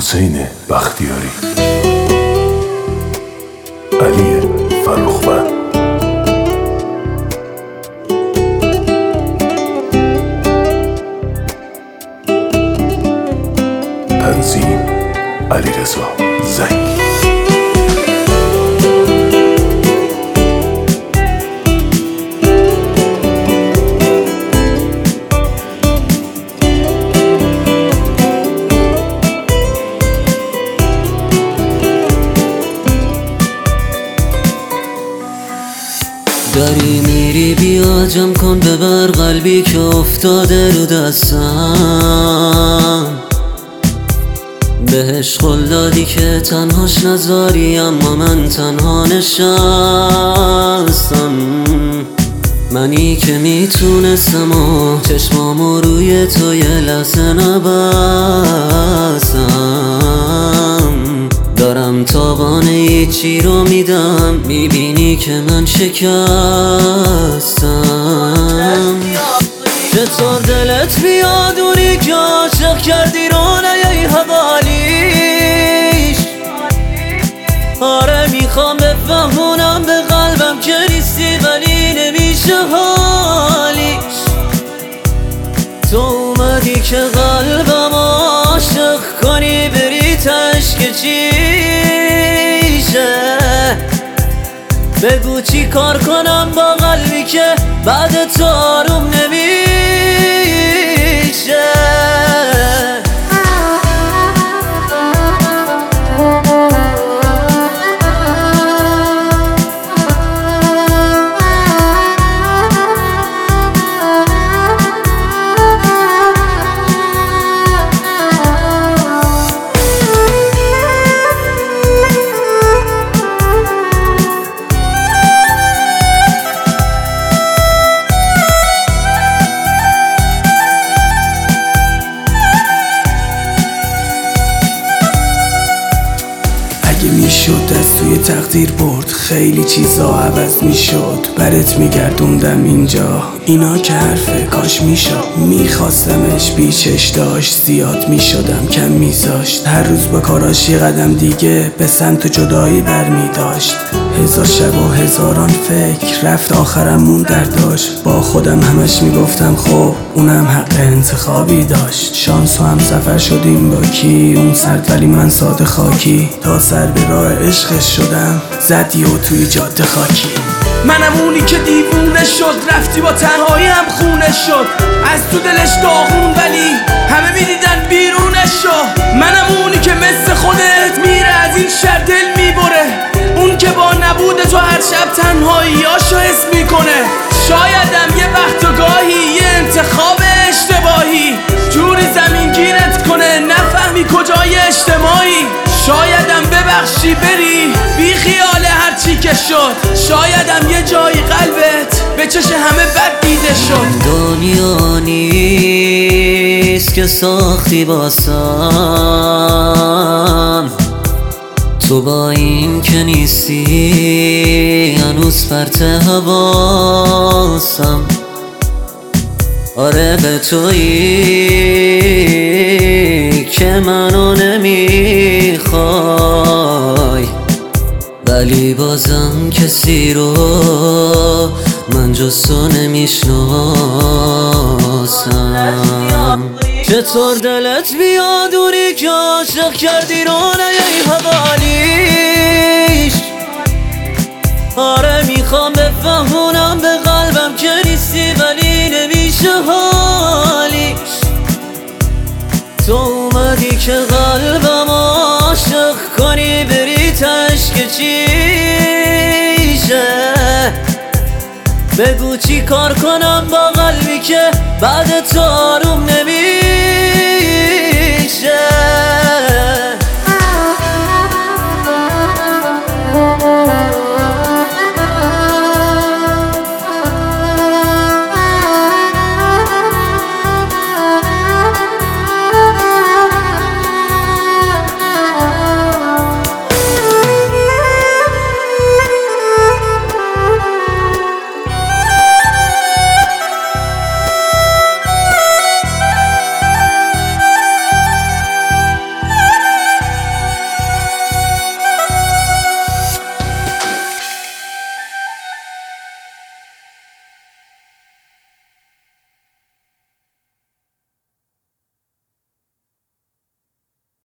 حسین بختیاری، علی فرخ‌بند، تنظیم علیرضا زنگی. داری میری بیا جمع کن ببر قلبی که افتاده رو دستم، بهش قول دادی که تنهاش نذاری اما من تنها نشستم. منی که میتونستم و چشمامو روی تو یه لحظه نبستم، دارم تاوان هیچی رو میدم، میبینی که من شکستم. چطور دلت بیاد اونی که عاشق کردی رو نیایی حوالیش؟ آره میخوام بفهمونم به قلبم که نیستی ولی نمیشه حالیش. تو اومدی که قلبم عاشق کنی بری تشک چیشه، بگو چی کار کنم با قلبی که بعد تو آروم نمیشه. میشد از توی تقدیر برد، خیلی چیزا عوض میشد، برات میگردوندم اینجا اینا که حرفه کاش میشد. میخواستمش بیچش داشت، زیاد میشدم کم میذاشت، هر روز با کاراش یه قدم دیگه به سمت جدایی برمیداشت. هزار شب و هزاران فکر رفت آخرم مون در داشت، با خودم همش میگفتم خب اونم حق انتخابی داشت. شانس و هم سفر شدیم با کی، اون سرد ولی من ساده خاکی، تا سر به راه عشقش شدم زدی و توی جاده خاکی. منم اونی که دیوونه شد، رفتی با تنهایی هم خونه شد، از تو دلش داغون ولی همه میدیدن بیرونش شد. منم اونی که مثل خودت میره از این شهر دل میبره، اون که با نبود تو هر شب تنهاییاشو حس میکنه. شایدم یه وقت و گاهی یه انتخاب اشتباهی جوری زمین گیرت کنه نفهمی کجای اجتماعی. شایدم ببخشی بری بی خیال هرچی که شد، شایدم یه جایی قلبت به چش همه بد دیده شد. دنیا نیست که ساختی باسم، تو با این که نیستی هنوز پرت حواسم. آره به تویی که منو نمیخوای، ولی بازم کسی رو من جز تو نمیشناسم. چطور دلت بیاد اونی که عاشق کردی رو نیایی حوالیش؟ آره میخوام بفهمونم به قلبم که نیستی ولی نمیشه حالیش. تو اومدی که قلبم عاشق کنی بری تشک چیشه، بگو چی کار کنم با قلبی که بعد تو آروم نمیشه.